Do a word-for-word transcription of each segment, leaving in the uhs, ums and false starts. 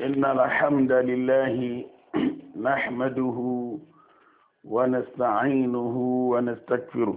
إن الحمد لله نحمده ونستعينه ونستغفره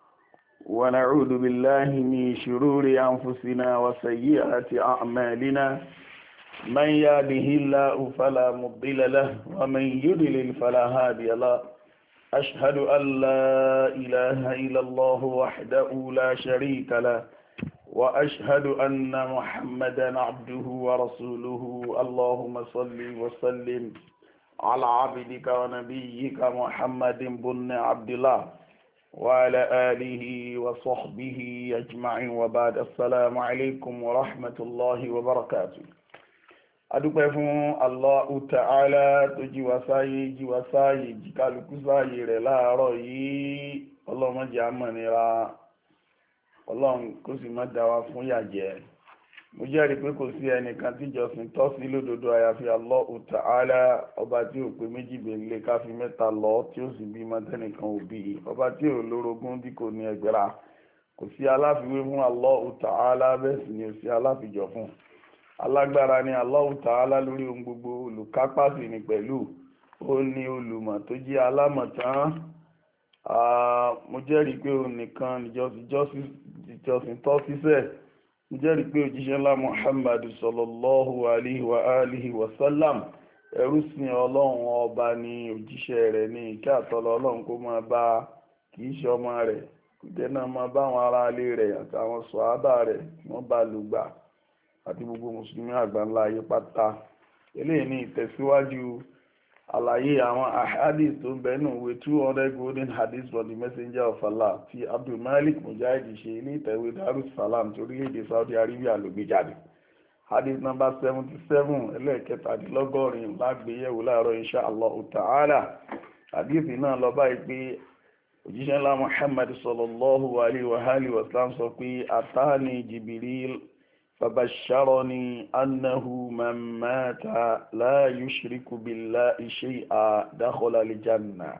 ونعوذ بالله من شرور أنفسنا وسيئات أعمالنا من يهده الله فلا مضل له ومن يضلل فلا هادي له أشهد أن لا إله إلا الله وحده لا شريك له وأشهد أن محمدا عبده ورسوله اللهم صل وسلم على عبدك ونبيك محمد بن عبد الله وعلى آله وصحبه أجمعين وبعد السلام عليكم ورحمة الله وبركاته. adúpẹ́ fún Allahu Ta'ala tó jí wa sáyé jí wa sáyé jí kálukú sáyé rẹ̀ láàárọ̀ yìí. Ọlọ́run má jẹ́ á mọ̀nira, Ọlọ́run kó sì má dá wa fún yàjẹ́. Mo jẹ́rìí pé kò sí ẹnìkan tí ìjọsìn tọ́ sí lódodo àyàfi Allahu Ta'ala, ọba tí ò pé méjì gbèlè ká fi mẹ́ta lọ, tí ó sì bí mọ́tẹ́nìkan ò bí, ọba tí ò lórogún tí kò ní ẹgbẹ̀rà. Kò sí aláfiwé fún Allahu Ta'ala, bẹ́ẹ̀ sì ni ò sí aláfijọ fún. Alágbára ni Allahu Ta'ala lórí ohun gbogbo, olùkápá sì ni pẹ̀lú. Ó ní olùmọ̀ tó jẹ́ alámọ̀tán. Mo jẹ́rìí pé òun nìkan ìjọsìn tọ́ síṣẹ́. Mo jẹ́rìí pé òjíṣẹ́ ńlá Muhammad sallallahu alaihi wa alihi wa sallam ẹrú sìn Ọlọ́run ọba ni, òjíṣẹ́ rẹ̀ ní, ìkẹ́ àtọlọ Ọlọ́run kó máa bá, kì í ṣe ọmọ rẹ̀, kùtẹ́ náà máa bá àwọn ará ilé rẹ̀ àtàwọn sọ̀hábà rẹ̀ wọ́n bá lùgbà àti gbogbo mùsùlùmí àgbáńlá ayé pátá. Eléyìí ní ìtẹ̀síwájú àlàyé àwọn ahadith tó ń bẹnu ìwé two hundred golden hadith from the messenger of Allah tí Abdul Malik Mujahid ṣe ilé ìtẹ̀wé Darussalam tí orílẹ̀-èdè Saudi Arabia ló gbé jáde. Hadith number seventy seven ẹlẹ́ẹ̀kẹtàdínlọ́gọ́rin lágbéyẹ̀wò láàárọ̀ insha Allah Ta'ala. Hadith náà lọ báyìí pé òjíṣẹ́ ńlá Muhammad sallallahu alaihi wa alihi wa sallam sọ pé atani Jibril فبشرني أنه من مات لا يشرك بالله شيئا دخل الجنة.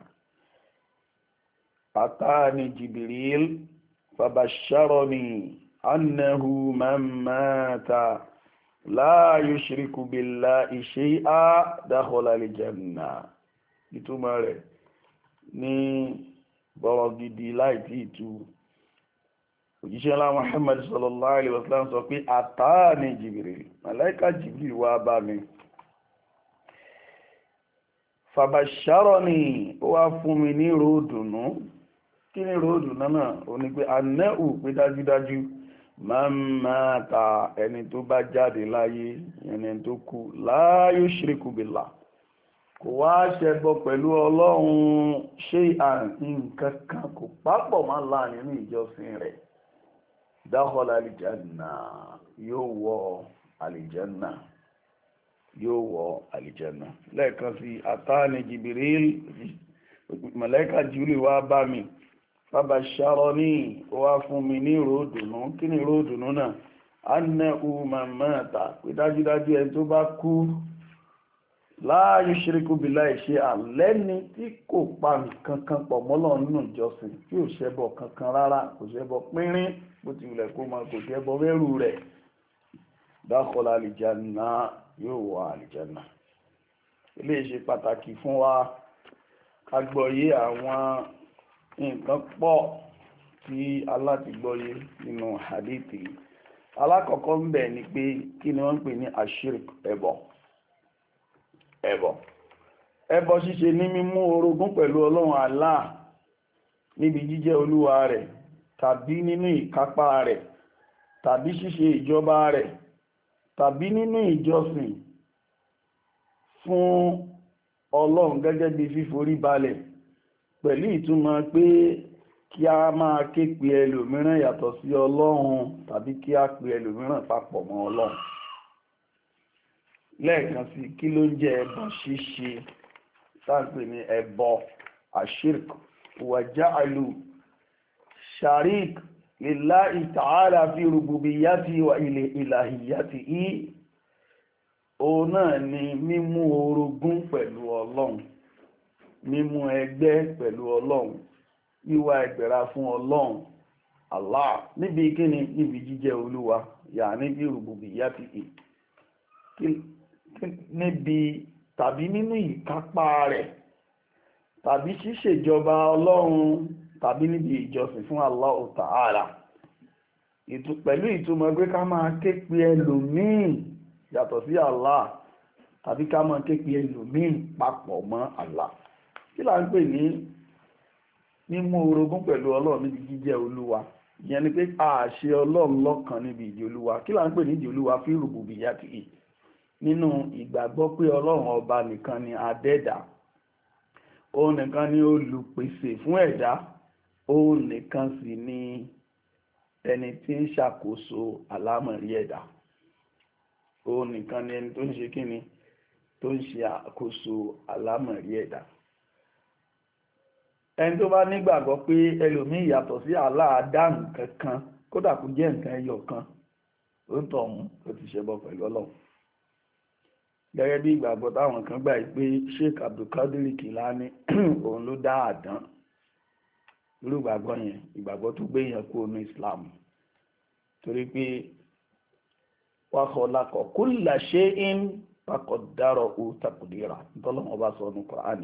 أتاني جبريل فبشرني أنه من مات لا يشرك بالله شيئا دخل الجنة. ìtumọ̀ rẹ̀ ní bọ̀rọ̀ gidi láì tí ì tú. Òjíṣẹ́ ńlá Muhammad sallallahu alaihi wasallam sọ pé àtàní Jibril, màláíkà Jibril wá bá mi. Fàbàṣárọ́nì, ó wá fún mi ní ròdùnú. Kí ni ròdùnú náà? Ó ní pé anẹ́hù, pé dájúdájú máa ń máa ta ẹni tó bá jáde láyé, ẹni tó kú, la yushriku billah. Kò wá ṣẹbọ pẹ̀lú Ọlọ́run ṣe nǹkan kan, kò pápọ̀ máa láàrin ní ìjọsìn rẹ̀. Dakhala alìjánà, yóò wọ alìjánà, yóò wọ alìjánà. Lẹ́ẹ̀kan sí, àtàní Jibril, màláíkà Jibril wá bá mi. Fabasharani, ó wá fún mi ní ròdùnú. Kí ni ròdùnú náà? Annahu man mata, pé dájúdájú ẹni tó bá kú, la yushriku billahi shay'an, lẹ́ni tí kò pa nǹkan kan pọ̀ mọ́ Ọlọ́run nínú ìjọsìn, tí ò ṣẹbọ kankan rárá, kò ṣẹbọ pínrín, bó ti wùlẹ̀ kó máa kò ṣẹbọ mẹ́rù rẹ̀. Dakhala alìjánà, yóò wọ àlìjánà. Ilé ṣe pàtàkì fún wa ká gbọ́yé àwọn nǹkan pọ̀ tí aláti-gbọ́yé nínú hadithi. Alákọ̀ọ́kọ́ ń bẹ̀ ni pé kí ni wọ́n ń pè ní ashirk, ẹbọ. ẹbọ ẹbọ ṣíṣe ní mímú orogún pẹ̀lú Ọlọ́run Allah níbi jíjẹ́ olúwa rẹ̀, tàbí nínú ìkápá rẹ̀, tàbí ṣíṣe ìjọba rẹ̀, tàbí nínú ìjọsìn fún Ọlọ́run gẹ́gẹ́ bí fíforí balẹ̀, pẹ̀lú ìtumọ̀ pé kí a máa ké pe ẹlòmíràn yàtọ̀ sí Ọlọ́run, tàbí kí a pe ẹlòmíràn papọ̀ mọ́ Ọlọ́run. Lẹ́ẹ̀kan sí, kí ló ń jẹ́ ẹbọ ṣíṣe? Sáàpè ní ẹbọ àṣírk wa ja'alu sharik lillahi ta'ala fi rububiyyati wa ilahiyyatihi. Òun náà ni mímú orogún pẹ̀lú Ọlọ́run, mímú ẹgbẹ́ pẹ̀lú Ọlọ́run, wíwá ẹgbẹ̀ra fún Ọlọ́run Allah níbi kíni, níbi jíjẹ́ olúwa, yà níbi rububiyyatihi. níbi tàbí nínú ìkápá rẹ̀ tàbí ṣíṣèjọba ọlọ́run tàbí níbi ìjọsìn fún Allah Ta'ala pẹ̀lú ìtumọ̀ pé ká máa ké pe ẹlòmíì yàtọ̀ sí Allah tàbí ká máa ké pe ẹlòmíì papọ̀ mọ́ Allah. Kí là ń pè ní mímú orogún pẹ̀lú ọlọ́run níbi jíjẹ́ olúwa? Ìyẹn ni pé àṣẹ ọlọ́run lọ́kan níbi ìdí olúwa. Kí là ń pè ní ìdí olúwa? Fi rububiyyati, nínú ìgbàgbọ́ pé ọlọ́run ọba nìkan ni adẹ́dà, òun nìkan ni olùpèsè fún ẹ̀dá, òun nìkan sì ni ẹni tí ń ṣàkóso àlámọ̀rí ẹ̀dá, òun nìkan ni ẹni tó ń ṣe kíni, tó ń ṣe àkóso àlámọ̀rí ẹ̀dá. Ẹni tó bá nígbàgbọ́ pé ẹlòmíì yàtọ̀ sí Allah dá nǹkan kan, kódà kó jẹ́ nǹkan ẹyọ kan, ó ń tọ̀ mú ó ti ṣẹbọ pẹ̀lú ọlọ́run. Gẹ́gẹ́ bí ìgbàgbọ́ táwọn kan gbà pé Sheikh Abdulkadir Kilani òun ló dá àdán. Irú ìgbàgbọ́ yẹn ìgbàgbọ́ tó gbé yẹn kúrò ní Islam, torí pé wa khalaqa kulla shay'in faqaddarahu taqdira, ntọ́lọ́wọ́n bá sọ ní Kùránì.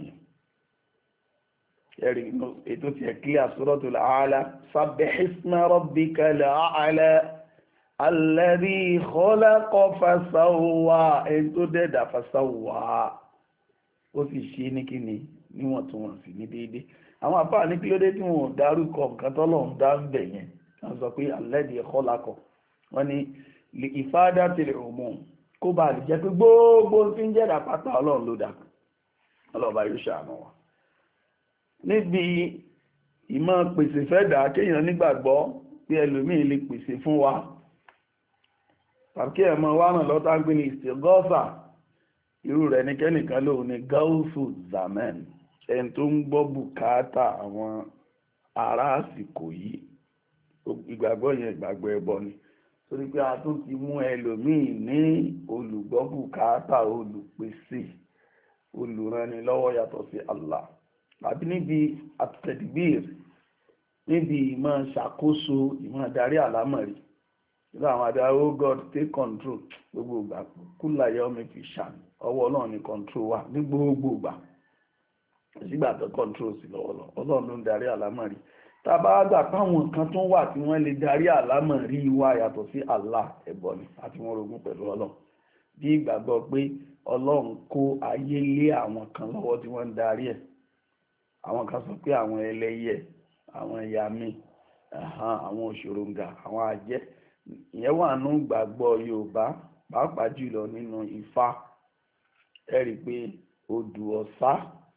Ẹ̀rí ètò tí ẹ̀ kílíà Suratul A'la, sabbih isma rabbikal a'la alladhi khalaqa fasawwa, ẹni tó dẹ́dà fasawwa, ó sì ṣe ní kíni níwọ̀ntúnwọ̀nsì ní déédéé. Àwọn àbá ní kí ló dé tí wọn ò dárúkọ nǹkan tọ́lọ́run dá ń bẹ̀ yẹn, wọ́n sọ pé alladhi khalaqa, wọ́n ní li ifadatil umum, kó bá lè jẹ́ pé gbogbo tí ń jẹ́dà pátá ọlọ́run ló dá. Ọlọ́ba yóò ṣàánú wa. Níbi ìmọ̀ pèsè fẹ́ dà, kéèyàn nígbàgbọ́ pé ẹlòmíì lè pèsè fún wa, tàbí ẹ̀mọ wà náà lọ́tà ń gbé ní istighatha, irú rẹ̀ ní kẹ́nìkan lóhun ní gáúsù zaman, ẹni tó ń gbọ́ bùkátà àwọn ará àsìkò yìí. Ìgbàgbọ́ yẹn ìgbàgbọ́ ẹbọ ni, torí pé a tún ti mú ẹlòmíì ní olùgbọ́ bùkátà, olùpèsè, olùrànilọ́wọ́ yàtọ̀ sí Allah. Tàbí níbi at-tadbir, níbi ìmọ̀ ṣàkóso, ìmọ̀ darí àlámọ̀rí. Nígbà àwọn àdáwó, oh God take control, gbogbo ìgbà kúlà yọ mi fi ṣàn, ọwọ́ ọlọ́run ni control wà ní gbogbo ìgbà, sígbà tó control sí lọ́wọ́lọ́, ọlọ́run ló ń darí àlámọ̀rí. Tàbá gbà páwọn kan tó wà tí wọ́n lè darí àlámọ̀rí wa yàtọ̀ sí Allah, ẹbọ ni, àti wọn rogún pẹ̀lú ọlọ́run. Bí ìgbàgbọ́ pé ọlọ́run kó ayé lé àwọn kan lọ́wọ́ tí wọ́n ń darí ẹ̀. Àwọn kan sọ pé àwọn ẹlẹ́yẹ, àwọn yàmí, àwọn òṣòròǹgà, àwọn àjẹ́. Ìyẹn wà nínú ìgbàgbọ́ Yorùbá, pàápàá jùlọ nínú Ifá. Ẹ rí pé odù Ọ̀ṣà,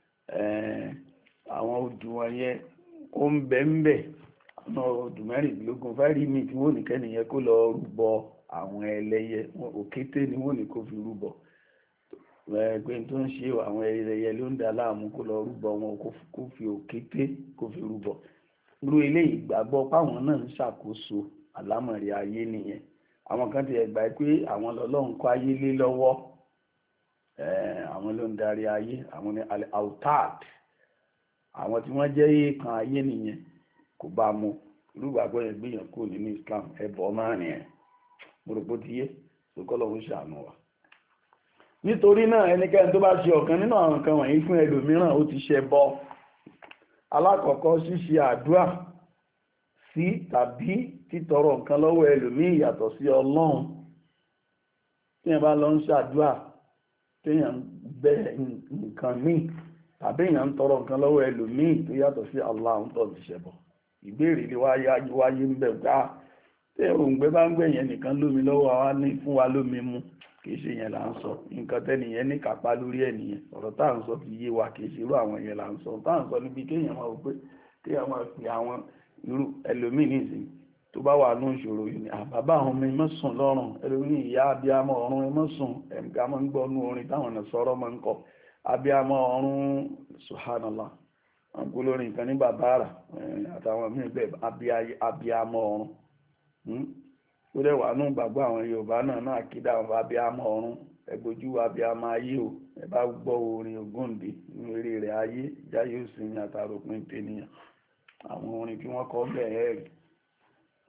àwọn odù wọn yẹn ó ń bẹ ń bẹ, àwọn odù mẹ́rìndínlógún fẹ́rí mi tí wọ́n ní kẹ́nìyẹn kó lọ rúbọ àwọn ẹlẹ́yẹ, òkété ni wọ́n ní kó fi rúbọ. Pé tó ń ṣe àwọn ẹlẹ́yẹ ló ń dà láàmú, kó lọ rúbọ wọn, kó fi òkété kó fi rúbọ. Irú eléyìí ìgbàgbọ́ páwọn náà ń ṣàkóso àlámọ̀rí ayé nìyẹn. Àwọn kan ti ẹgbà pé àwọn lọ́lọ́run kó ayé lé lọ́wọ́, àwọn ló ń darí ayé, àwọn ni al-autad, àwọn tí wọ́n jẹ́ èèkàn ayé nìyẹn, kò bá mu. Irú ìgbàgbọ́ yẹn gbìyàn kúrò nínú Islam, ẹbọ máa nìyẹn. Mo rò pé ó ti yé, sókọ́lọ́ ń ṣàánú wa. Nítorí náà ẹnikẹ́ni tó bá ṣe ọ̀kan nínú àwọn nǹkan wọ̀nyí fún ẹlòmíràn, ó ti ṣẹbọ. Alákọ̀ọ́kọ́, ṣíṣe àdúrà sí tàbí títọrọ nǹkan lọ́wọ́ ẹlòmíì yàtọ̀ sí Ọlọ́run. Tí èèyàn bá lọ ń ṣàdúrà, tí èèyàn bẹ nǹkan míì tàbí èèyàn ń tọrọ nǹkan lọ́wọ́ ẹlòmíì tó yàtọ̀ sí Allah, ń tọ̀ ti ṣẹbọ. Ìbéèrè lè wáyé ń bẹ̀ gbá, tí òǹgbẹ bá ń gbẹ̀yẹn nìkan lómi lọ́wọ́ wa ní fún wa lómi mu, kìí ṣe yẹn là ń sọ. Nǹkan tẹ́nìyẹn ní kápá lórí ẹnìyẹn, ọ̀rọ̀ tá à ń sọ ti yé wa, kìí ṣe irú àwọn yẹn là ń sọ. Tá à ń sọ níbi kéèyàn máa wò pé kéèyàn máa pè àwọn irú ẹlòmíì nìsín tó bá wà ní ìṣòro yìí ni àbábá àwọn ọmọ ẹmọ́ sùn lọ́rùn, ẹlòmíì ìyá abiyamọ ọ̀run ẹmọ́ sùn, ẹ̀mká máa ń gbọ́ nú orin táwọn ọ̀nà sọ̀rọ̀ máa ń kọ, abiyamọ ọ̀run subhanallah, wọn kú lórí nǹkan ní bàbára àtàwọn míì bẹ́ẹ̀, abiyamọ ọ̀run. Ó dẹ̀ wà nú gbàgbọ́ àwọn Yorùbá náà náà kí dáhùn abiyamọ ọ̀run, ẹgbójú abiyamọ ayé o, ẹ bá gbọ́ orin Ògúndé nínú eré rẹ̀ ayé ìjà yóò sinmi àtàròpin tènìyàn, àwọn orin tí wọ́n kọ́ bẹ́ẹ̀ rí,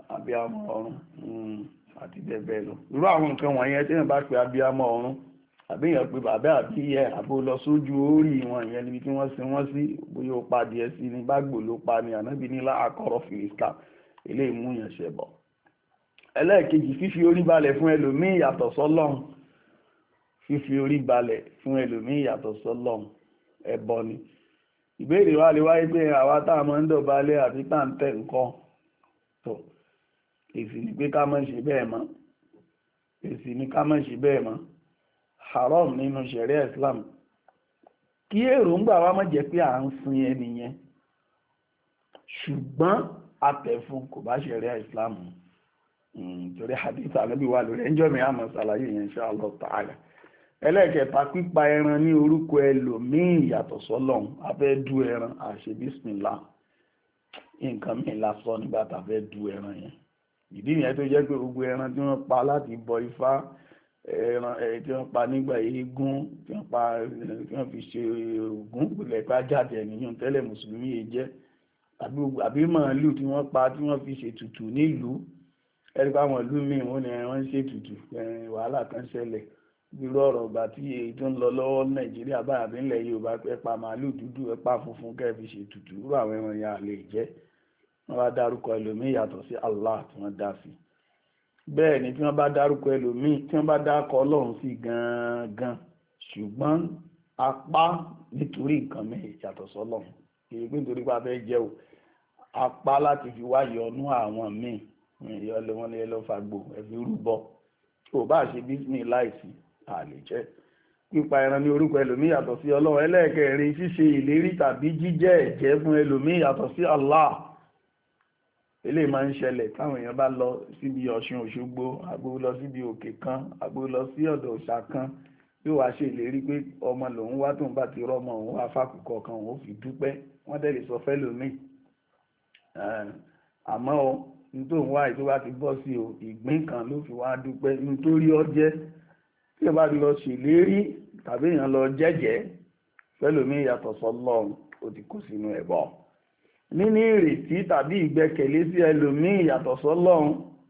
abiyamọ ọ̀run àti bẹ́ẹ̀ bẹ́ẹ̀ lọ. Irú àwọn nǹkan wọ̀nyẹn tí wọ́n bá pe abiyamọ ọ̀run, àbí èèyàn pé bàbá àbí ìyá àbó lọ sójú orí wọn ìyẹn níbi tí wọ́n sin wọ́n sí bóyá ó pa díẹ̀ sí ní bágbò ló pa ni ànábì ní láàkọ́rọ̀ fìlísítà eléyìí mú yàn ṣẹbọ. ẹlẹ́ẹ̀kejì fífi orí balẹ̀ fún ẹlòmíì yàtọ̀ sọ́lọ́run fífi orí balẹ̀ fún ẹlòmíì yàtọ̀ sọ́lọ́run ẹbọ ni. ìbéèrè wa lè wáyé pé àwa tá a máa ń dọ̀bálẹ̀ àti tá à ń tẹ̀ nǹkan tó èsì ni pé ká má ṣe bẹ́ẹ̀ mọ́ èsì ni ká má ṣe bẹ́ẹ̀ mọ́ haram nínú ṣẹ̀ríà Islam kí èròǹgbà wa má jẹ́ pé à ń sin ẹni yẹn ṣùgbọ́n àtẹ̀fún kò bá ṣẹ̀ríà Islam torí hadith Ànábì wà lórí ẹjọ́ mi àmọ́ ṣàlàyé yẹn insha Allah ta'ala. ẹlẹ́ẹ̀kẹta pípa ẹran ní orúkọ ẹlòmíì yàtọ̀ sọ́lọ́run a fẹ́ du ẹran àṣẹ bísmìlá nǹkan mìíràn la sọ nígbà tá a fẹ́ du ẹran yẹn ìdí yẹn tó jẹ́ pé gbogbo ẹran tí wọ́n pa láti bọ ifá ẹran ẹ̀ tí wọ́n pa nígbà eégún tí wọ́n pa tí wọ́n fi ṣe ògún ìpìlẹ̀ pa jáde ẹ̀nìyàn tẹ́lẹ̀ mùsùlùmí yìí jẹ́ àbí màálù tí wọ́n pa tí wọ́n fi ṣètùtù nílùú ẹ̀rí pa àwọn ìlú míì wọ́n ní wọ́n ń ṣètùtù wàhálà kan ṣẹlẹ̀ irú ọ̀rọ̀ ìgbà tí èyí tó ń lọ lọ́wọ́ Nàìjíríà báyà bí ńlẹ̀ Yorùbá ẹ pa màálù dúdú ẹ pa funfun kẹ́ fi ṣètùtù irú àwọn ẹran yẹn lè jẹ́ wọ́n bá dárúkọ ẹlòmíì yàtọ̀ sí Allah tí wọ́n dá sí bẹ́ẹ̀ ni tí wọ́n bá dárúkọ ẹlòmíì tí wọ́n bá dákọ Ọlọ́run sí gangan ṣùgbọ́n apá nítorí nǹkan mẹ́rin yàtọ̀ sọ́lọ́run èyí pé nítorí pé a fẹ́ jẹ́ o apá láti fi wá yọnú àwọn míì ìyọlẹ̀ wọn lè lọ fàgbò ẹ̀fí rúbọ tó bá ṣe bísí láìsí àlè jẹ́ pípa ẹran ní orúkọ ẹlòmíì yàtọ̀ sí Ọlọ́run. ẹlẹ́ẹ̀kẹrin ṣíṣe ìlérí tàbí jíjẹ́ ẹ̀jẹ́ fún ẹlòmíì yàtọ̀ sí Allah eléyìí máa ń ṣẹlẹ̀ táwọn èèyàn bá lọ síbi Ọ̀ṣun Òṣogbo àbó lọ síbi òkè kan àbó lọ sí ọ̀dọ̀ òòṣà kan yóò wá ṣe ìlérí pé ọmọ lòun wá tóun bá ti rọ́mọ òun wá fàkùkọ kan òun fi dúpẹ́ wọ́n dẹ̀ lè sọ fẹ́ lòmíì àmọ́ o nítorí wá ètò bá ti bọ́ sí o ìgbín kan ló fi wá dúpẹ́ nítorí ọjẹ́ tí ẹ bá ti lọ ṣèlérí tàbí èèyàn lọ jẹ́jẹ́ fẹ́lòmíì yàtọ̀ sọ́lọ́run ó ti kó sínú ẹbọ. níní ìrètí tàbí ìgbẹ́kẹ̀lé sí ẹlòmíì yàtọ̀ sọ́lọ́run.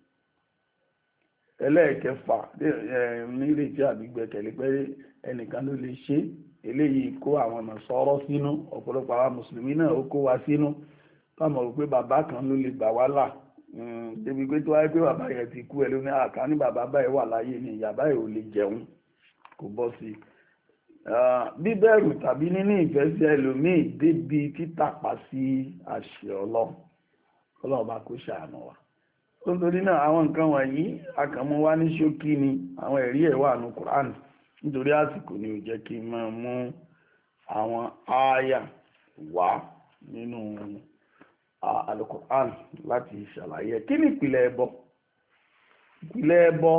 ẹlẹ́ẹ̀kẹfà ní ìrètí àbí ìgbẹ́kẹ̀lé pé ẹnìkan ló lè ṣe eléyìí kó àwọn ọ̀nà sọ̀rọ̀ sínú ọ̀pọ̀lọpọ̀ àwọn mùsùlùmí náà ó kó wa sínú táwọn rò pé bàbá kan ló lè gbà wá là débi pé tó wáyé pé bàbá yẹn ti kú ẹ ló ní àká ní bàbá báyìí wà láyé ni ìyá báyìí ò lè jẹun kò bọ́ sí i. bíbẹ̀rù tàbí níní ìfẹ́ sí ẹlòmíì débi títàpá sí àṣẹ ọlọ́run ọlọ́run bá kó ṣàánú wa. nítorí náà àwọn nǹkan wọ̀nyí akànmú wá ní ṣókí ni àwọn ẹ̀rí ẹ̀ wà ní Kùránì nítorí àsìkò ni ò jẹ́ kí n máa mú àwọn ááyà wá nínú Al-Qur'an láti ṣàlàyé kí ni ìpìlẹ̀ ẹbọ. ìpìlẹ̀ ẹbọ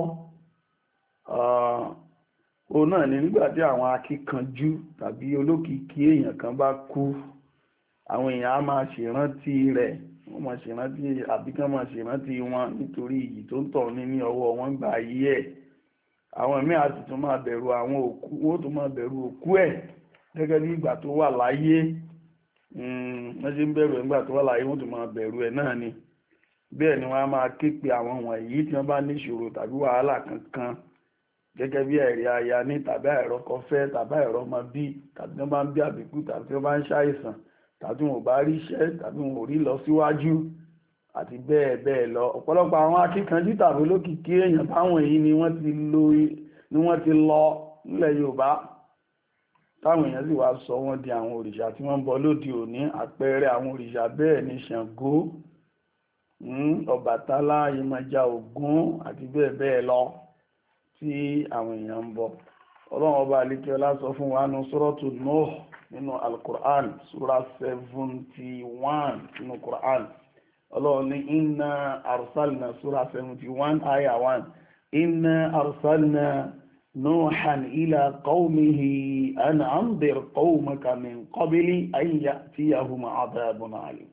òun náà ni nígbà tí àwọn akíkanjú tàbí olókìkí èèyàn kan bá kú àwọn èèyàn á máa ṣèrántí rẹ̀ wọ́n máa ṣèrántí àbí kán máa ṣèrántí wọn nítorí iyì tó ń tọ̀ ní ní ọwọ́ wọn gbà ayé ẹ̀. àwọn míì á sì tún máa bẹ̀rù àwọn òkú wọ́n tún máa bẹ̀rù òkú ẹ̀ gẹ́gẹ́ bí ìgbà tó wà láyé wọ́n ṣe ń bẹ̀rù ẹ̀ nígbà tó wà láyé wọ́n tún máa bẹ̀rù ẹ̀ náà ni. bẹ́ẹ̀ ni wọ́n á máa ké pe àwọn wọ̀nyí tí wọ́n bá ní ìṣòro tàbí wàhálà kankan gẹ́gẹ́ bí ẹ̀rí aya ní tàbí àìrọ́kọfẹ́ tàbí àìrọ́mọbí tàbí wọ́n bá ń bí àbíkú tàbí wọ́n bá ń ṣàìsàn tàbí wọn ò bá rí iṣẹ́ tàbí wọn ò rí lọ síwájú àti bẹ́ẹ̀ bẹ́ẹ̀ lọ. ọ̀pọ̀lọpọ̀ àwọn akíkanjú tàbí olókìkí èèyàn báwọn èyí ni wọ́n ti lọ ni wọ́n ti lọ nílẹ̀ Yorùbá táwọn èèyàn sì wá sọ wọ́n di àwọn òrìṣà tí wọ́n ń bọ lóde òní. àpẹẹrẹ àwọn òrìṣà bẹ́ẹ̀ ni Ṣàngó, Ọbàtálá, Yemọja, Ògún àti bẹ́ẹ̀ bẹ́ẹ̀ lọ tí àwọn èèyàn ń bọ. Ọlọ́run ọba àlékíọlá sọ fún wa nínú Suratu Nuh nínú Al-Qur'an sura seventy one nínú Qur'an. Ọlọ́run ní inna arsalna sura seventy one aya one inna arsalna Nuhan ila qawmihi an anzir qawmaka min qabli an ya'tiyahum adhabun alim.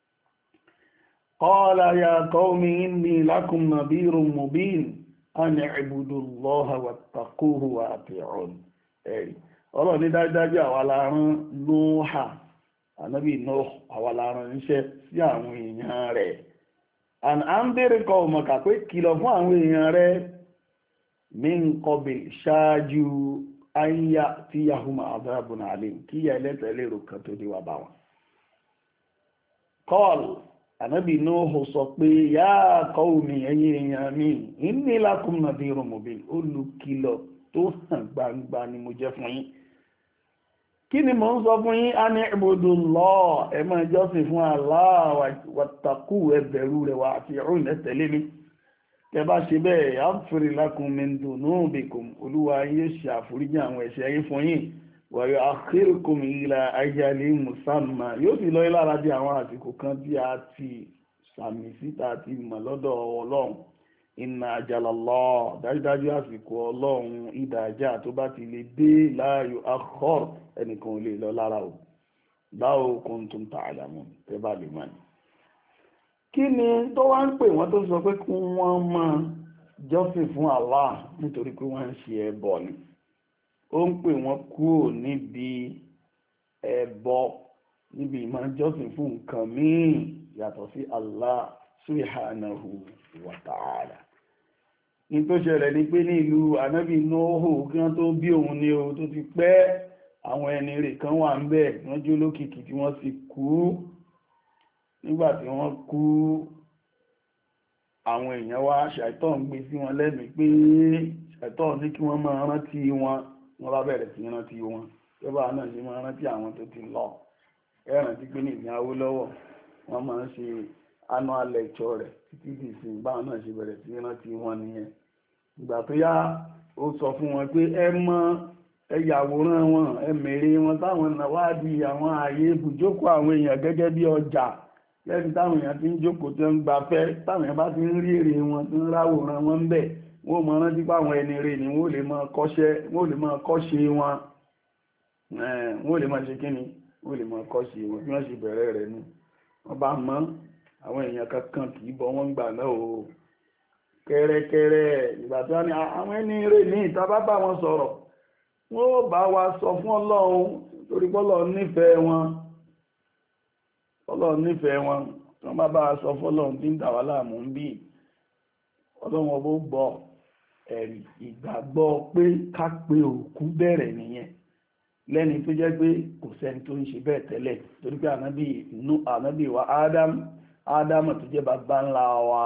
Qala ya qawmi inni lakum nadhirun mubin an i'budu Allaha wattaquhu wa ati'un. ẹ̀rí ọlọ́run ní dájúdájú àwa la rán Nóhà ànábì Nóh àwa la rán níṣẹ́ sí àwọn èèyàn rẹ̀. an anzir qawmaka pé kìlọ̀ fún àwọn èèyàn rẹ̀ min qabl ṣáájú ayá tí yahuma adhabun alim kí yà ẹlẹ́tẹ̀lérò kan tó dé wà bá wọn. kọ́ọ̀lù ànábì Nuhu sọ pé yá qaumi ẹ̀yin èèyàn mi inni lakum nadhirun mubin, olùkìlọ̀ tó hàn gbangba ni mo jẹ́ fún yín. kí ni mò ń sọ fún yín? a ní ibudullah, ẹ máa jọ́sìn fún Allah, wattaqu, ẹ bẹ̀rù rẹ̀, wà àti ìrún ẹ tẹ̀lé mi. tẹ bá ṣe bẹ́ẹ̀ yaghfir lakum min dhunubikum, olúwa yóò ṣe àforíjì àwọn ẹ̀ṣẹ̀ yín fún yín. wa yu'akhirukum ila ajalin musamma, yóò sì lọ lára bí àwọn àsìkò kan tí a ti sàmì síta àti mọ̀ lọ́dọ̀ Ọlọ́run. inna ajalallah, dájúdájú àsìkò Ọlọ́run ìdájà tó bá ti lè dé la yu'akhkhar, ẹnìkan ò lè lọ lára o. law kuntum ta'lamun, tẹ bá lè mọ̀ ní. kí ni tó wá ń pè wọ́n tó sọ pé kí wọ́n máa jọ́sìn fún Allah nítorí pé wọ́n ń ṣe ẹbọ ni? ó ń pè wọ́n kúrò níbi ẹbọ, níbi ìmọ̀ jọ́sìn fún nǹkan míì yàtọ̀ sí Allah subhanahu wa ta'ala. ní tó ṣẹlẹ̀ ni pé ní ìlú ànábì Nuhu kí wọ́n tó bí òun ní o tó ti pẹ́, àwọn ẹni rẹ̀ kan wà ń bẹ̀, wọ́n jó lókìkí tí wọ́n sì kú. nígbà tí wọ́n kú, àwọn èèyàn wá ṣàìtọ́n gbé sí wọn lẹ́mìí pé ṣàìtọ́n ní kí wọ́n máa rántí wọn, wọ́n bá bẹ̀rẹ̀ sí rántí wọn. tẹ́bà náà ṣe máa rántí àwọn tó ti lọ. ẹ rántí pé ní ìsìn Awólọ́wọ̀ wọ́n máa ń ṣe annual lecture rẹ̀ títí di ìsìn, báwọn náà ṣe bẹ̀rẹ̀ sí rántí wọn nìyẹn. ìgbà tó yá ó sọ fún wọn pé ẹ mọ ẹ yàwòrán wọn, ẹ mèrè wọn, táwọn náà wá di àwọn ààyè ibùjókòó àwọn èèyàn gẹ́gẹ́ bí ọjà, lẹ́ni táwọn èèyàn ti ń jókòó tó ń gbafẹ́, táwọn èèyàn bá ti ń rí èrè wọn tó ń ráwòrán wọn ń bẹ̀, wọ́n mọ rántí pé àwọn ẹni rẹ̀ ni wọ́n lè máa kọ́ṣẹ́, wọ́n lè máa kọ́ṣe wọn, wọ́n lè máa ṣe kíni, wọ́n lè máa kọ́ṣe wọn bí wọ́n ṣe bẹ̀rẹ̀ rẹ̀ nu. wọ́n bá mọ̀ àwọn èèyàn kankan kì í bọ́ wọ́n gbà náà o. kẹ́rẹ́kẹ́rẹ́ ìgbà tó ní àwọn ẹni rẹ̀ ní ìta bá bá wọn sọ̀rọ̀, wọ́n ó bá wa sọ fún Ọlọ́run, torí pé Ọlọ́run nífẹ̀ẹ́ wọn. Ọlọ́run nífẹ̀ẹ́ wọn, tí wọ́n bá bá sọ fọ́lọ́run tí ń dà wá láàmú ń bí, Ọlọ́run ọbọ̀ gbọ́. ẹ̀rí ìgbàgbọ́ pé ká pe òkú bẹ̀rẹ̀ nìyẹn, lẹ́ni tó jẹ́ pé kò sẹ́ni tó ń ṣe bẹ́ẹ̀ tẹ́lẹ̀, torí pé ànábì nú ànábì wa Adam Adam tó jẹ́ bàbá ńlá wa,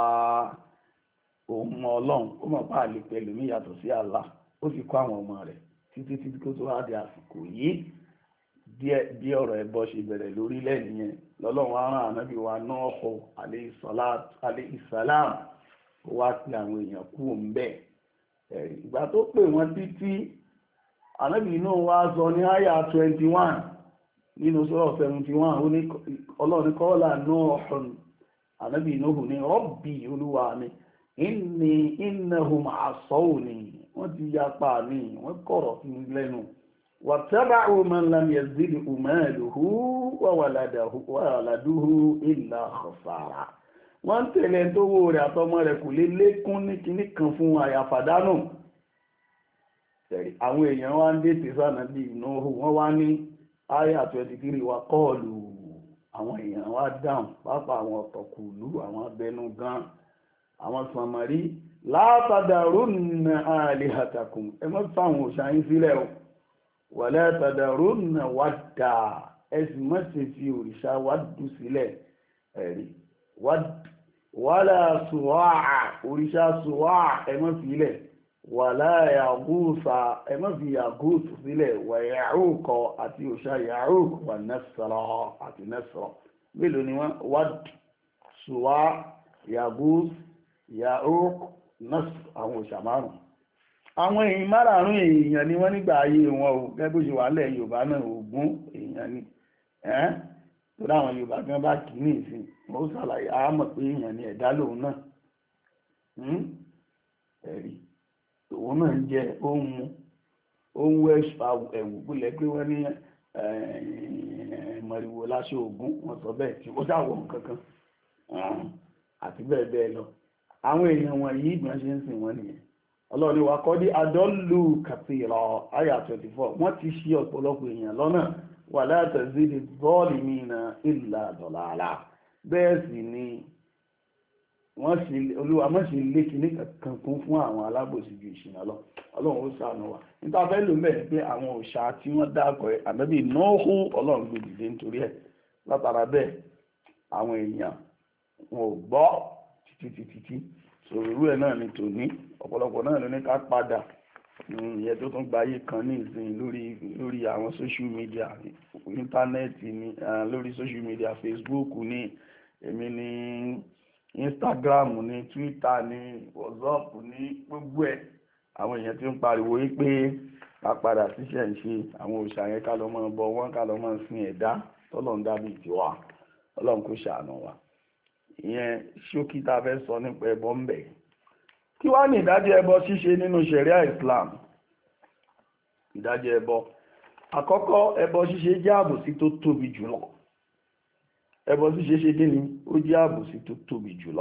òun mọ Ọlọ́run, ó mọ̀ pa àlè pẹ̀lú mi yàtọ̀ sí Allah, ó sì kọ́ àwọn ọmọ rẹ̀ títí títí kó tó wá di àsìkò yìí. díẹ̀ bí ọ̀rọ̀ ẹbọ ṣe bẹ̀rẹ̀ lórílẹ̀ nìyẹn, lọ́lọ́run arán ànábì wa Nuhu alayhi salam, ó wá sí àwọn èèyàn kú ń bẹ̀. ìgbà tó pè wọ́n títí, ànábì Nuhu wá sọ ní àyà twenty one nínú sura seventy one, ó ní Ọlọ́run qala Nuhun, ànábì Nuhu ní Rabbi, olúwa mi, inni innahum asawni, wọ́n ti yapa mi, wọ́n kọ̀rọ̀ sí mi lẹ́nu. واتبعوا من لم يزده ماله وولده وولده إلا خسارة. wọ́n tẹ̀lé tó wó rẹ̀ àtọmọ rẹ̀ kò lè lékún ní kinní kan fún àyàfàdánù. àwọn èèyàn wá ń dé tẹ̀sánà bí Nuhu, wọ́n wá ní àyà twenty three wa kọ́ọ̀lù, àwọn èèyàn wá dáhùn, pápá àwọn ọ̀tọ̀kùlú, àwọn abẹnú gan, àwọn sànmọ́rí, la tadarunna alihatakum, ẹ má fáwọn òṣàyín sílẹ̀ o. wala tadarunna wadda, ẹ̀sìn má ṣe fi òrìṣà wádù sílẹ̀, ẹ̀rí wala suwa'a, òrìṣà suwa'a ẹ má sílẹ̀, wala yaghusa, ẹ má fi yaghus sílẹ̀, wa ya'uqa àti òrìṣà ya'uq, wa nasra àti nasra. mélòó ni wọ́n? wad, suwa', yaghus, ya'uq, nasr, àwọn òrìṣà márùn. àwọn èèyàn márààrún èèyàn ni wọ́n nígbà ayé wọn o, gẹ́gẹ́ bó ṣe wà lẹ̀ Yorùbá náà, Ògún èèyàn ni, ẹ́n tó dáwọn Yorùbá tí wọ́n bá kì í ní ìsìn, mo ṣàlàyé àmọ̀ pé èèyàn ni ẹ̀dá lòun náà, ẹ̀rí òun náà ń jẹ ohun ohun ẹ̀wù búlẹ̀ pé wọ́n ní mọ̀rìwò láṣọ Ògún, wọ́n sọ bẹ́ẹ̀ tí ó dáwọ̀ kankan àti bẹ́ẹ̀ bẹ́ẹ̀ lọ. àwọn èèyàn wọ̀nyí ìgbọ́n ṣe ń sìn wọ́n nìyẹn. Ọlọ́run wa kọ́ dí adọ́lù kàtìrọ̀ àyà twenty four, wọ́n ti ṣì ọ̀pọ̀lọpọ̀ èèyàn lọ́nà, wala tazidi zalimina illa dalala. bẹ́ẹ̀ sì ni wọ́n sì olúwa mọ́ sí ilé kìíní kankan kún fún àwọn alábòsí ju ìṣìnà lọ ọlọ́run ó ṣàánú wa níta fẹ́ lò mẹ́rin pé àwọn òòṣà tí wọ́n dákọ̀ ẹ̀ ànábì Nóòhù ọlọ́run gbé dìde nítorí ẹ̀ látara bẹ́ẹ̀ àwọn èèyàn wọn ò gbọ́ títí títí sọ̀rọ̀ irú ẹ̀ náà ni tòní ọ̀pọ̀lọpọ̀ náà ló ní ká padà ìyẹn tó tún gbayé kan ní ìsìn lórí lórí àwọn social media íńtánẹ́ẹ̀tì ní lórí social media Facebook ní èmi ní Instagram ní Twitter ní WhatsApp ní gbogbo ẹ̀ àwọn èèyàn tí ń pariwo yí pé ká padà síṣẹ́ ń ṣe àwọn òòṣà yẹn ká lọ mọ́ bọ wọ́n ká lọ mọ́ sin ẹ̀dá tọ́lọ́run dábì tiwa ọlọ́run kò ṣàánú wa ìyẹn ṣókí tá a fẹ́ sọ nípa ẹbọ ń bẹ kí wá ní ìdájọ́ ẹbọ ṣíṣe nínú ṣẹ̀ríà Islam ìdájọ́ ẹbọ àkọ́kọ́ ẹbọ ṣíṣe jẹ́ àbòsí tó tóbi jùlọ ẹbọ ṣíṣe ṣe dé ni ó jẹ́ àbòsí tó tóbi jùlọ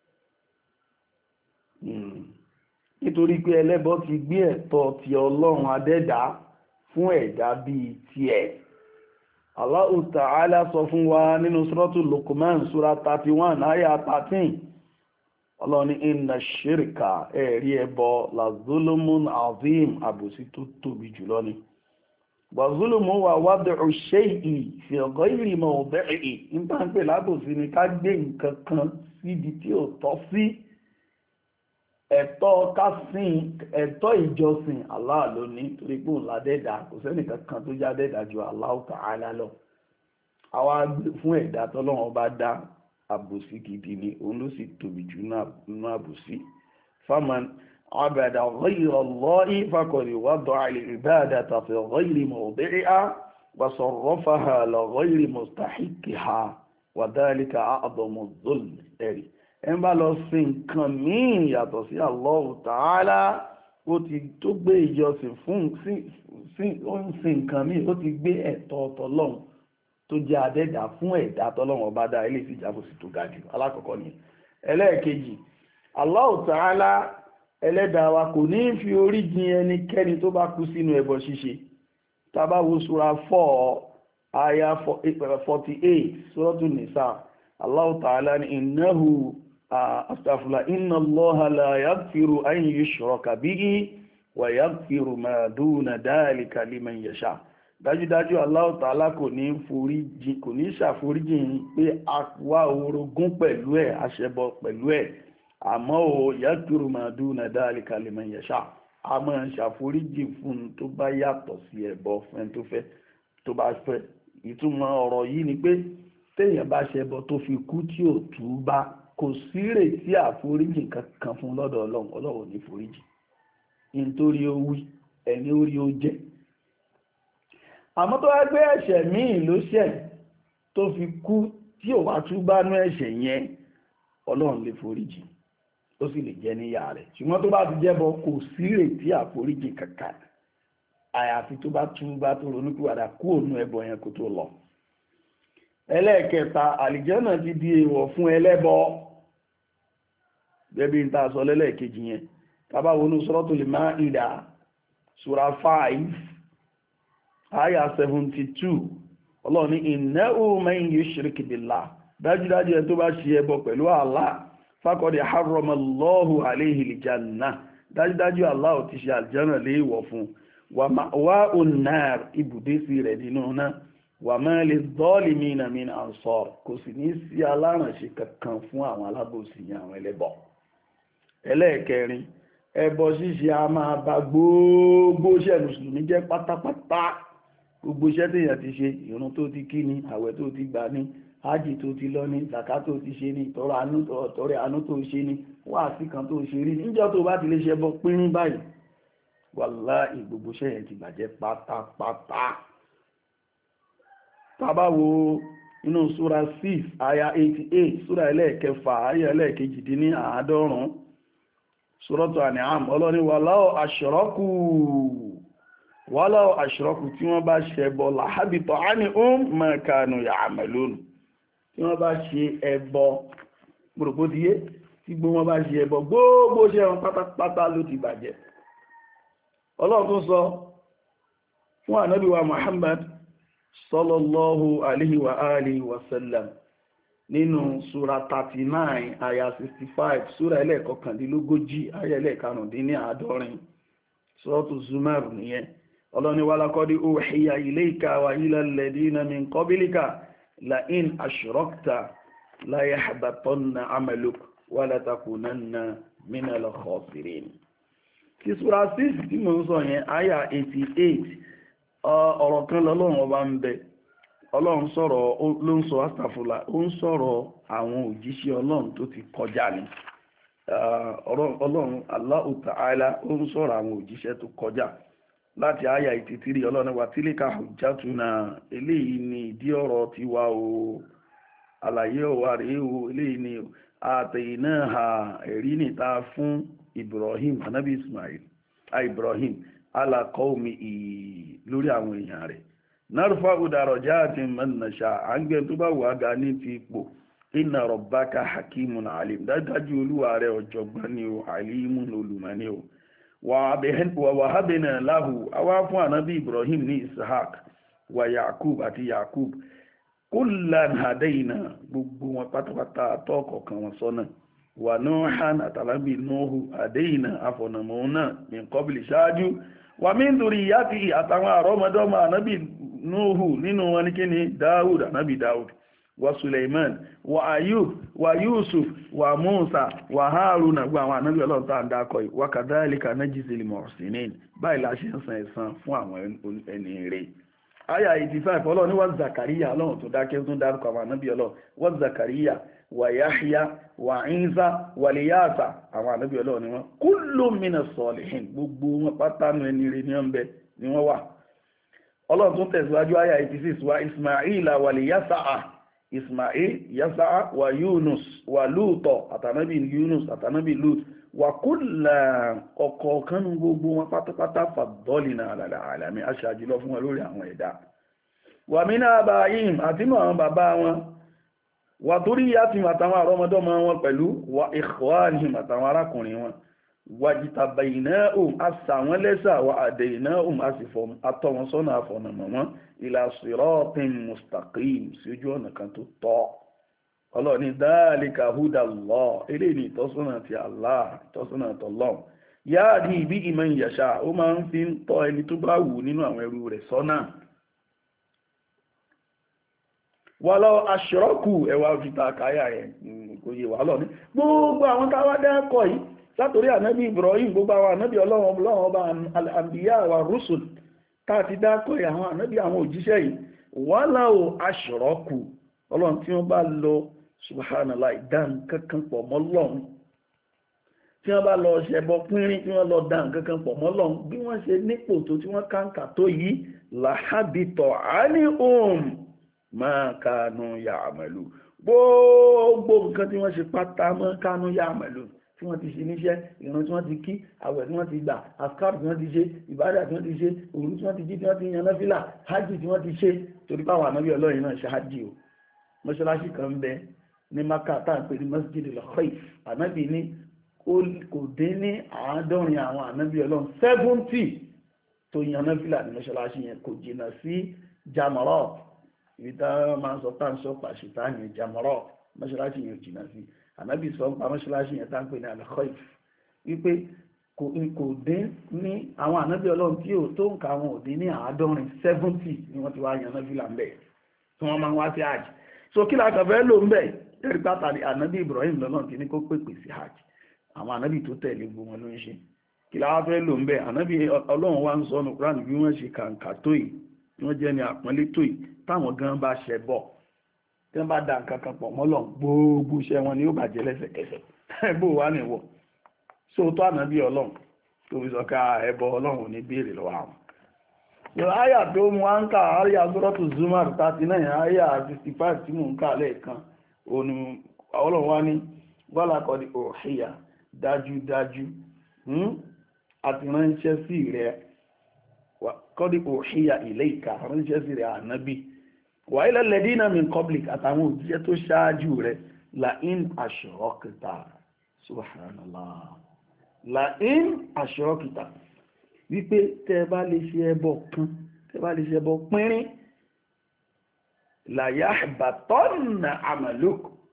nítorí pé ẹlẹ́bọ ti gbé ẹ̀tọ́ ti ọlọ́run adẹ́dá fún ẹ̀dá bíi tiẹ̀ Allahu Ta'ala sọ fún wa nínú Suratul Luqman sura thirty-one àyà thirteen ọlọ́ni inna shirka ẹ̀rí ẹbọ la zulumun azim àbòsí tó tóbi jùlọ ni wa zulumu wa wad'u shay'i fi ghayri mawdi'i nípa ń pè lábòsí ni ká gbé nǹkan kan síbi tí ò tọ́ sí ẹ̀tọ́ kásìn ẹ̀tọ́ ìjọsìn Allah ló ní torí pé òun ládẹ́dà kò sẹ́nìkan kan tó já dẹ́dà ju Allah Ta'ala lọ àwa fún ẹ̀dá tọ́lọ́run bá dá àbòsí gidi ni òun ló sì tóbi jù nínú àbòsí faman abada ghayra Allahi faqad wada'a al-ibadata fi ghayri mawdi'iha wa sarrafaha li ghayri mustahiqiha wa dhalika a'zamu adh-dhulm ẹ̀rí ẹn bá lọ sí nǹkan míì yàtọ̀ sí Allah Ta'ala ó ti tó gbé ìjọsìn fún ó ń sin nǹkan míì ó ti gbé ẹ̀tọ́ tọlọ́run tó jẹ́ adẹ́dà fún ẹ̀dá tọlọ́run ọba dá ilé ìsìjàbòsí tó ga jù alákọ̀ọ́kọ́ ni ẹlẹ́ẹ̀kejì Allah Ta'ala ẹlẹ́dàá wa kò ní fi orí jìn ẹnikẹ́ni tó bá kú sínú ẹbọ ṣíṣe tá bá wo sura four aya forty-eight Suratul Nisa Allah Ta'ala ní innahu astaghfirullah inna Allaha la yaghfiru an yushraka bihi wa yaghfiru ma duna dhalika liman yasha dájúdájú Allah Ta'ala kò ní foríjì kò ní ṣàforíjì pé a wá orogún pẹ̀lú ẹ̀ aṣẹbọ pẹ̀lú ẹ̀ àmọ́ ò yaghfiru ma duna dhalika liman yasha a máa ṣàforíjì fún tó bá yàtọ̀ sí ẹbọ fún ẹni tó fẹ́ tó bá fẹ́ ìtumọ̀ ọ̀rọ̀ yìí ni pé téèyàn bá ṣẹbọ tó fi kú tí ò túbá kò sí ìrètí àforíjì kankan fún lọ́dọ̀ ọlọ́run ọlọ́run ní foríjì nítorí ó wí ẹni orí ó jẹ́ àmọ́ tó wá gbé ẹ̀ṣẹ̀ míì ló ṣẹ̀ tó fi kú tí ò wá túbá nú ẹ̀ṣẹ̀ yẹn ọlọ́run lè foríjì ó sì lè jẹ́ níyà rẹ̀ ṣùgbọ́n tó bá ti jẹ́bọ kò sí ìrètí àforíjì kankan àyàfi tó bá túbá tó ronúpìwàdà kú òun ẹbọ yẹn kó tó lọ ẹlẹ́ẹ̀kẹta àlìjẹ́nà ti di èèwọ̀ fún ẹlẹ́bọ gẹ́bí ń ta sọ lẹ́lẹ́ẹ̀kejì yẹn tàbá wọnú Suratul Maida sura five aya seventy-two ọlọ́run ní innahu man yushrik billah dájúdájú ẹ tó bá ṣe ẹbọ pẹ̀lú Allah faqad harrama Allahu alayhi al-jannah dájúdájú Allah ò ti ṣe àlìjẹ́nà léèwọ̀ fún wa ma'wa'un nar ibùdé sí rẹ̀ nínú náà wà máa lè dọ́ọ̀lì mìíràn mìíràn ansar kò sì ní sí alárànṣe kankan fún àwọn alábòsí àwọn ẹlẹ́bọ ẹlẹ́ẹ̀kẹrin ẹbọ ṣíṣe a máa bà gbogbo iṣẹ́ mùsùlùmí jẹ́ pátápátá gbogbo iṣẹ́ téèyàn ti ṣe ìrun tó ti kí ni àwẹ̀ tó ti gbà ní hájì tó ti lọ ní zàká tó ti ṣe ní tọrẹ àánú tó ṣe ní wáàsí kan tó ṣe rí níjọ́ tó bá ti lè ṣe ẹbọ pínrín báyìí wàláhì gbogbo iṣẹ́ yẹn ti bàjẹ́ pátápátá tàbá wo inú súra six aya eighty-eight súra ẹlẹ́ẹ̀kẹfà aya ẹlẹ́ẹ̀kejìdínní àádọ́rùn-ún Suratu An'am ọlọ́ni walau ashraku walau ashraku tí wọ́n bá ṣe ẹbọ lahabita anhum ma kanu ya'malun tí wọ́n bá ṣe ẹbọ gbòrògbòdìyé tí gbogbo wọn bá ṣe ẹbọ gbogbo ṣe wọn pátápátá ló ti bàjẹ́ ọlọ́run tó sọ fún ànábì wa Muhammad sallallahu alaihi wa alihi wa sallam nínú sura thirty-nine aya sixty-five sura ẹlẹ́ẹ̀kọkàndínlógójì aya ẹlẹ́ẹ̀karùndínláàádọ́rin suratu Zumar nìyẹn. ọlọ́ni walaqad uhiya ilayka wa ila alladhina min qablika la in ashrakta la yahbatanna amaluk wa la takunanna minal khasirin. kí sura six tí mo ń sọ yẹn aya eighty-eight ọ̀rọ̀ kan lọ́lọ́run ọba ń bẹ ọlọ́run sọ̀rọ̀ ló ń sọ astafula ó ń sọ̀rọ̀ àwọn òjíṣẹ́ ọlọ́run tó ti kọjá ni ọlọ́run Allahu Ta'ala ó ń sọ̀rọ̀ àwọn òjíṣẹ́ tó kọjá láti àyà eighty-three ọlọ́run wa tilka hujjatuna eléyìí ni ìdí ọ̀rọ̀ tiwa o àlàyé ọ̀wà rèé o eléyìí ni àtẹ̀yìnáhà ẹ̀rí nìta fún Ibrahim anabi Ismail a Ibrahim ala qaumi lórí àwọn èèyàn rẹ̀ narfa'u darajatin man nasha àgbẹ̀ tó bá wà ga ní ti ipò inna rabbaka hakimun alim dájú olúwa rẹ̀ ọ̀jọ̀gbọ́n ni o alimun olùmọ̀ ni o wa wahabna lahu àwa fún ànábì Ibrahim ní Ishaq wa Yakub àti Yakub kullan hadaina gbogbo wọn pátápátá àtọ́kọ̀ọ̀kan wọn sọ́nà wa Nuhan àtàlábì Nuhu hadaina afọ̀nàmọ́ náà min qabli ṣáájú wa min dhurriyyati àtàwọn àrọ́mọdọ́mọ ànábì Nuhu nínú wọn ní kíni Dáúd ànábì Dáúd wa Suleiman wa Ayub wa Yusuf wa Musa wa Haruna gba àwọn ànábì Ọlọ́run tá ń dákọ̀ yìí wa kadhalika najzil muhsinin báyìí la ṣe ń san ẹ̀san fún àwọn ẹni rere. aya eighty-five Ọlọ́run ní wa Zakariya Ọlọ́run tó dákẹ́ tó dárúkọ àwọn ànábì Ọlọ́run wa Zakariya wa Yahya wa Isa wa Liyasa àwọn ànábì Ọlọ́run ni wọ́n kullun minas salihin gbogbo wọn pátánù ẹni rere ní ọ̀nbẹ ni wọ́n wà. Ọlọ́run tún tẹ̀síwájú aya eighty-six wa Ismaila wa Yasa'a Ismail Yasa'a wa Yunus wa Luto àtànábì Yunus àtànábì Lut wa kullan ọ̀kọ̀ọ̀kan gbogbo wọn pátápátá faddalna ala alamin aṣáájú lọ fún wọn lórí àwọn ẹ̀dá. Wa min abaihim àti mọ́ àwọn bàbá wọn wa dhurriyyatihim àtàwọn àrọ́mọdọ́mọ wọn pẹ̀lú wa ikhwanihim àtàwọn arákùnrin wọn wajitabainahum àsàwọn lẹ́sà wa adainahum àsìfọ́ àtọwọn sọ́nà àfọ̀nàmọ́ wọn ila siratin mustaqim síjú ọ̀nà kan tó tọ́. ọlọ́ni dhalika hudallah eré ní ìtọ́sọ́nà ti Allah ìtọ́sọ́nà tọ́lọ́ yahdi bihi man yasha ó máa ń fi ń tọ́ ẹni tó bá wù nínú àwọn ẹrú rẹ̀ sọ́nà. walau ashraku ẹwà òfìta káyà ẹ̀ kò yé wà lọ́ní gbogbo àwọn táwa dẹ́kọ̀ yìí látòrí ànábì Ibrahim gbogbo àwọn ànábì ọlọ́run ọlọ́run ọba al-anbiya wa rusul káàtì dákọ̀ àwọn ànábì àwọn òjíṣẹ́ yìí walau ashraku ọlọ́run tí wọ́n bá lọ subhanallah ìdán kankan pọ̀ mọ́ Ọlọ́run tí wọ́n bá lọ ṣẹbọ pínrín tí wọ́n lọ dán kankan pọ̀ mọ́ Ọlọ́run bí wọ́n ṣe nípò tó tí wọ́n kàǹkà tó yìí làhábìtọ̀ anihum ma kanu ya'malu gbogbo nǹkan tí wọ́n ṣe pátá ma kanu ya'malu tí wọ́n ti ṣe níṣẹ́ ìran tí wọ́n ti kí àwẹ̀ tí wọ́n ti gbà àsìkáàrù tí wọ́n ti ṣe ìbádà tí wọ́n ti ṣe òru tí wọ́n ti jí tí wọ́n ti yan náfìlà hajj tí wọ́n ti ṣe torí báwọn ànábì Ọlọ́run náà ṣe hajj o mọ́ṣáláṣí kan bẹ ní Maka tá à ń pè ní Masjid al-Khaif ànábì ní kò dín ní àádọ́rin àwọn ànábì Ọlọ́run seventy tó yan náfìlà ní mọ́ṣáláṣí yẹn kò jìnnà sí Jamarat ibi tá máa ń sọ tá à ń sọ pàṣípà yẹn Jamarat mọ́ṣáláṣí yẹn ò jìnnà sí ànábì sọ pa mọ́ṣáláṣí yẹn tá ń pè ní al-Khaif wípé kò dín ní àwọn ànábì Ọlọ́run tí ò tó ń ka àwọn ò dín ní àádọ́rin seventy ni wọ́n ti wá yan náfìlà ń bẹ̀ tí wọ́n máa ń wá sí hajj so kí la kàn fẹ́ lò ń bẹ̀ ẹ̀rí pátá ànábì Ibrahim lọ́nà tí ní kó pèpè sí hajj àwọn ànábì tó tẹ̀lé gbogbo wọn ló ń ṣe kí la wá fẹ́ lò ń bẹ̀ ànábì Ọlọ́run wá ń sọ ní Kùránì bí wọ́n ṣe kàǹkà tó yìí bí wọ́n jẹ́ ní àpọ́nlé tó yìí táwọn gan bá ṣẹ bọ̀ tí wọ́n bá da nǹkan kan pọ̀ mọ́lọ̀ gbogbo iṣẹ́ wọn ni ó bàjẹ́ lẹ́sẹ̀kẹsẹ̀ bó wà níwọ̀ sóòótọ́ ànábì Ọlọ́run tó fi sọ ká ẹbọ Ọlọ́run ní béèrè lọ́wọ́ àwọn. yọ àyà tó mú à ń kà àyà Suratu Zumar thirty nine àyà fifty five tí mò ń kà lẹ́ẹ̀kan òun Ọlọ́run wá ní walaqad uhiya dájúdájú àti ránṣẹ́ sí rẹ̀ qad uhiya ilayka ránṣẹ́ sí rẹ̀ ànábì wa ila alladhina min qablik àtàwọn òjíṣẹ́ tó ṣáájú rẹ̀ la in ashrakta subhanallah la in ashrakta wípé tẹ́ bá lè ṣe ẹbọ kan tẹ́ bá lè ṣe ẹbọ pínrín la yahbatanna amaluk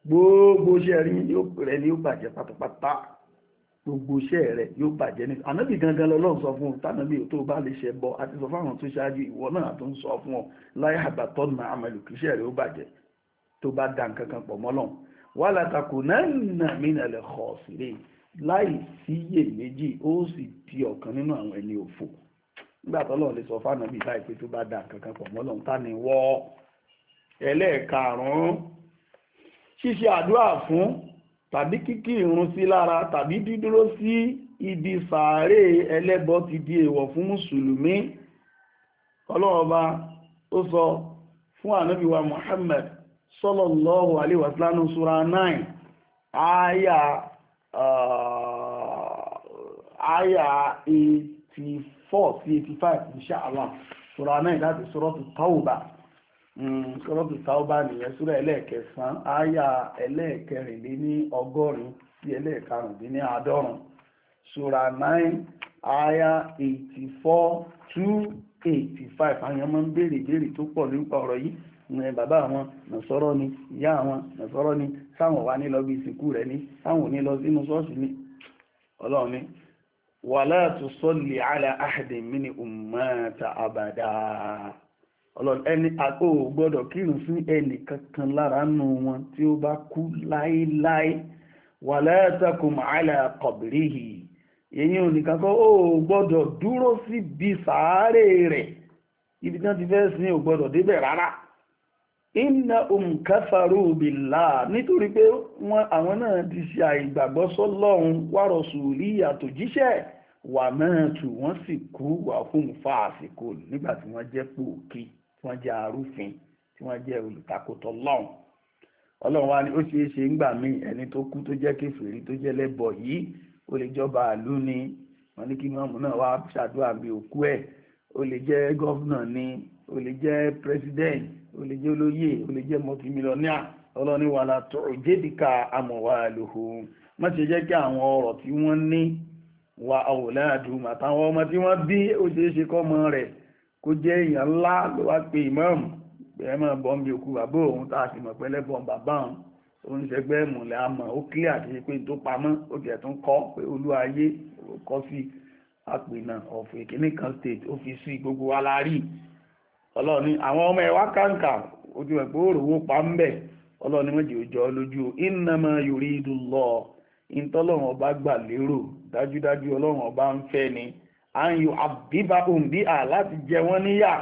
gbogbo iṣẹ́ rẹ̀ ni ó bàjẹ́ pátápátá gbogbo iṣẹ́ rẹ̀ yóò bàjẹ́ ní ànábì gangan lọ́lọ́run sọ fún un tánàbí tó bá lè ṣe bọ́ àti sọ fáwọn tó ṣáájú ìwọ náà tó ń sọ fún ọ láyé àgbàtọ́ nà àmàlù kì í iṣẹ́ rẹ̀ ó bàjẹ́ tó bá dá nǹkan kan pọ̀ mọ́lọ́run wà látàkù náà mìíràn lè kọ̀ sílẹ̀ láì síyè méjì ó sì di ọ̀kan nínú àwọn ẹni òfò nígbà tọ́lọ́run lè sọ fánàbí láì pé tó bá dá nǹkan kan pọ̀ mọ́lọ́run tá ni wọ́ ẹlẹ́ẹ̀karùn-ún ṣíṣe àdúrà fún tàbí kíkí ìrun sí lára tàbí dídúró sí ibi sàárè ẹlẹ́bọ ti di èèwọ̀ fún mùsùlùmí. Ọlọ́run Ọba ó sọ fún ànábì wa Muhammad sallallahu alaihi wasallam sura nine àyà àyà eighty-four sí eighty-five inshallah sura nine láti suratu Tawbah sọ́rọ́tù Tawbah nìyẹn súrà ẹlẹ́ẹ̀kẹsàn áyà ẹlẹ́ẹ̀kẹrìnlé ní ọgọ́rin sí ẹlẹ́ẹ̀karùndín ní àádọ́rùn súrà nine áyà eighty four to eighty five àwọn ọmọ ń béèrè béèrè tó pọ̀ nípa ọ̀rọ̀ yìí ní bàbá àwọn nàṣọ́rọ́ ni ìyá àwọn nàṣọ́rọ́ ni sáwọn wà ní lọ bí ìsìnkú rẹ̀ ní sáwọn ní lọ sínú ṣọ́ọ̀ṣì ní ọlọ́run ní wala tusalli ala ahadin minhum mata abada ọlọ́run ẹni àpò gbọ́dọ̀ kírun sí ẹnì kankan lára nù wọn tí ó bá kú láéláé wala takum ala qabrihi èyí ò nìkan kọ́ ó gbọ́dọ̀ dúró sí bí sàárè rẹ̀ ibi tí wọ́n ti fẹ́ sin ò gbọ́dọ̀ débẹ̀ rárá innahum kafaru billah nítorí pé wọ́n àwọn náà ti ṣe àìgbàgbọ́ sọ́lọ́run wa rasuli àtòjíṣẹ́ wà matu wọ́n sì kú wà fún fàásìkò nígbà tí wọ́n jẹ́ pòkì wọ́n jẹ́ arúfin tí wọ́n jẹ́ olùtakòtò Ọlọ́run Ọlọ́run wa ni ó ṣeé ṣe ńgbà míì ẹni tó kú tó jẹ́ kèfèrí tó jẹ́ lẹ́bọ yìí ó lè jọba àlú ni wọ́n ní kí mọ́mù náà wá ṣàdúrà bí òkú ẹ̀ ó lè jẹ́ gọ́fúnà ni ó lè jẹ́ president ó lè jẹ́ olóyè ó lè jẹ́ multimillionaire Ọlọ́run ní wàhálà tó jẹ́dìkà amwaluhum má ṣe jẹ́ kí àwọn ọrọ̀ tí wọ́n ní wa awladuhum àtàwọn ọmọ tí wọ́n bí ó ṣeé ṣe kọ́mọ rẹ̀ kó jẹ́ èèyàn ńlá ló wá pé ìmáàmù bẹ̀rẹ̀ mọ́ bọ́m bí òkú bàbá òun tá a sì mọ̀ pẹ́lẹ́ bọ́m bàbá òun oníṣẹ́gbẹ́ ìmùlẹ̀ àmọ́ ó kílẹ̀ àti pé tó pamọ́ ó jẹ́ tó ń kọ́ pé olúwa ayé kọ́ sí àpènà ọ̀fọ̀ ìkíní kan state ó fi sí gbogbo wa la rí ọlọ́ọ̀ni àwọn ọmọ ẹ̀wá kàǹkà ojú ẹ̀ pé ó rò pa ń bẹ̀ ọlọ́ọ̀ni méjì ó jọ lójú innama yuridullah ìtọ́lọ́run ọba gbà lérò dájúdájú ọlọ́run ọba ń fẹ́ ni àyù àbíbáhùn bí à láti jẹ wọ́n níyà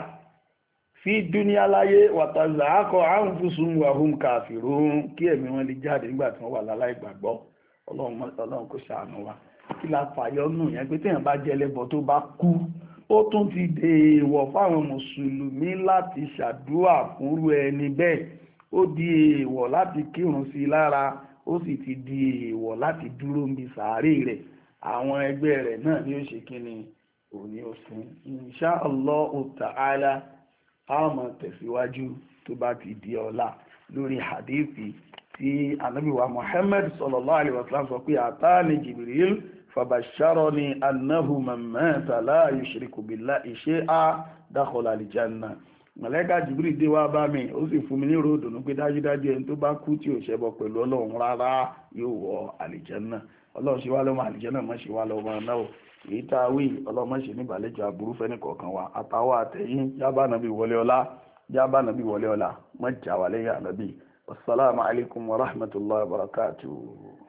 fi dúníà láyé wàtàzà akọ àrùn fúsùn wàhùn kàfìrún kí ẹ̀mí wọn lè jáde nígbà tí wọ́n wà láláì gbàgbọ́ ọlọ́run kò ṣàánú wa kí la fàyọ nù yẹn pé téèyàn bá jẹ ẹlẹ́bọ tó bá kú ó tún ti dèèwọ̀ fáwọn mùsùlùmí láti ṣàdúrà fúnrú ẹni bẹ́ẹ̀ ó di èèwọ̀ láti kírun sí lára ó sì ti di èèwọ̀ láti dúró níbi sàárè rẹ̀ àwọn ẹgbẹ́ rẹ̀ náà ni ó ṣe kí ni òní òsìn insha Allahu ta'ala a máa tẹ̀síwájú tó bá ti di ọ̀la lórí hadithi tí ànábì wa Muhammad sallallahu alaihi wasallam sọ pé àtàní Jibril fabasharani annahu man mata la yushriku billahi shay'an dakhala al-janna màláíkà Jibril dé wá bá mi ó sì fún mi ní ròdùnú pé dájúdájú ẹni tó bá kú tí ò ṣẹbọ pẹ̀lú Ọlọ́run rárá yóò wọ àlìjánná Ọlọ́run ṣe wá lọ́mọ àlìjánná mọ́ ṣe wá lọ́mọ náà èyí tá a wí ọlọ́mọ ṣe ní ìbàlẹ́jọ aburú fẹ́ nìkọ̀ọ̀kan wa àtàwọn àtẹ̀yìn jábá nàbí wọlé ọlá jábá nàbí wọlé ọlá mọ́ jà wà lẹ́yìn ànábì wasalaamu alaykum wa rahmatulahi wa barakatuhu.